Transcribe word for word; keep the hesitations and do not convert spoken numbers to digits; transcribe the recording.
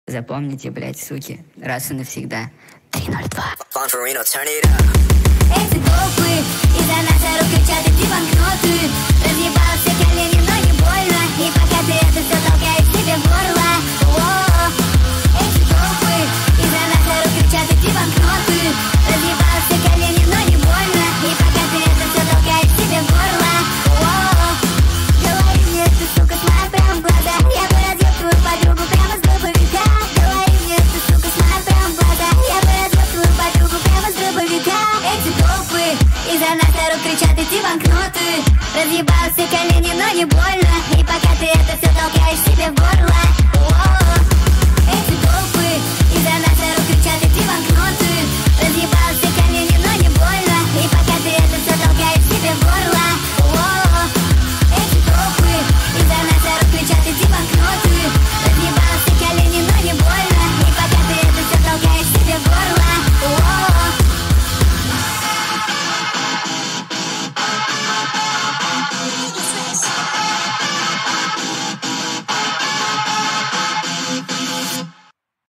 Запомните, блядь, суки, раз и навсегда. три ноль два. Эти толпы из-за нас орут, кричат эти банкноты. Разъебал все колени, но не больно. И пока ты это все толкаешь себе в горло.